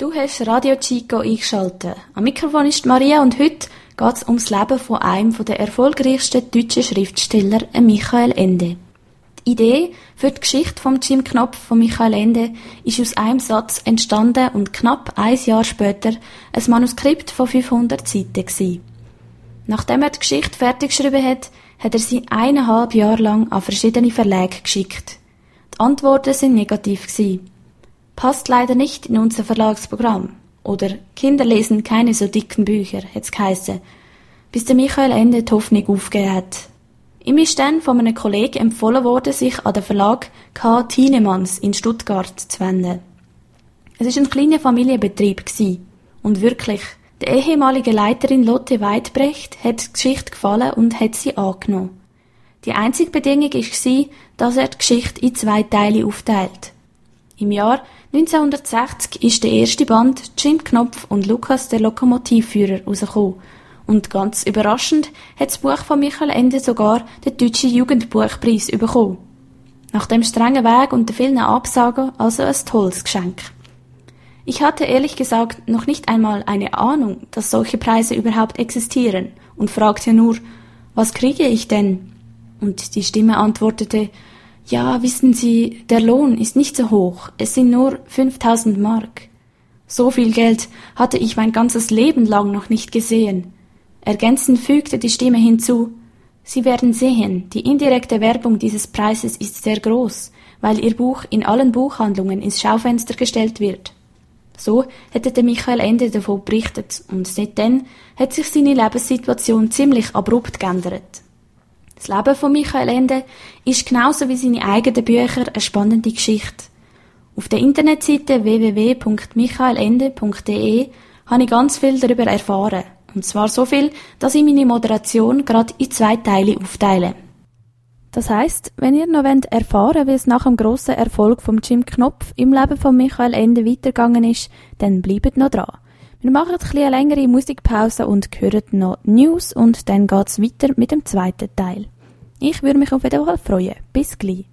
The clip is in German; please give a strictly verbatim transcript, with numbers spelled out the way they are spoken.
Du hast Radio Chico eingeschaltet. Am Mikrofon ist Maria und heute geht es ums Leben von einem der erfolgreichsten deutschen Schriftsteller, Michael Ende. Die Idee für die Geschichte von Jim Knopf von Michael Ende ist aus einem Satz entstanden und knapp ein Jahr später ein Manuskript von fünfhundert Seiten gewesen. Nachdem er die Geschichte fertig geschrieben hat, hat er sie eineinhalb Jahre lang an verschiedene Verlage geschickt. Die Antworten sind negativ gewesen. Passt leider nicht in unser Verlagsprogramm. Oder Kinder lesen keine so dicken Bücher, hat's geheissen, bis der Michael Ende die Hoffnung aufgegeben hat. Ihm ist dann von einem Kollegen empfohlen worden, sich an den Verlag K. Thienemanns in Stuttgart zu wenden. Es war ein kleiner Familienbetrieb gewesen. Und wirklich, der ehemalige Leiterin Lotte Weidbrecht hat die Geschichte gefallen und hat sie angenommen. Die einzige Bedingung war, dass er die Geschichte in zwei Teile aufteilt. Im Jahr neunzehnhundertsechzig ist der erste Band Jim Knopf und Lukas der Lokomotivführer rausgekommen. Und ganz überraschend hat das Buch von Michael Ende sogar den Deutschen Jugendbuchpreis bekommen. Nach dem strengen Weg und den vielen Absagen also ein tolles Geschenk. Ich hatte ehrlich gesagt noch nicht einmal eine Ahnung, dass solche Preise überhaupt existieren und fragte nur, was kriege ich denn? Und die Stimme antwortete, ja, wissen Sie, der Lohn ist nicht so hoch, es sind nur fünftausend Mark. So viel Geld hatte ich mein ganzes Leben lang noch nicht gesehen. Ergänzend fügte die Stimme hinzu, Sie werden sehen, die indirekte Werbung dieses Preises ist sehr groß, weil Ihr Buch in allen Buchhandlungen ins Schaufenster gestellt wird. So hätte der Michael Ende davon berichtet und seitdem hat sich seine Lebenssituation ziemlich abrupt geändert. Das Leben von Michael Ende ist genauso wie seine eigenen Bücher eine spannende Geschichte. Auf der Internetseite w w w punkt michaelende punkt d e habe ich ganz viel darüber erfahren. Und zwar so viel, dass ich meine Moderation gerade in zwei Teile aufteile. Das heisst, wenn ihr noch erfahren wollt, wie es nach dem grossen Erfolg von Jim Knopf im Leben von Michael Ende weitergegangen ist, dann bleibt noch dran. Wir machen ein eine längere Musikpause und hören noch News und dann geht's weiter mit dem zweiten Teil. Ich würde mich auf jeden Fall freuen. Bis gleich.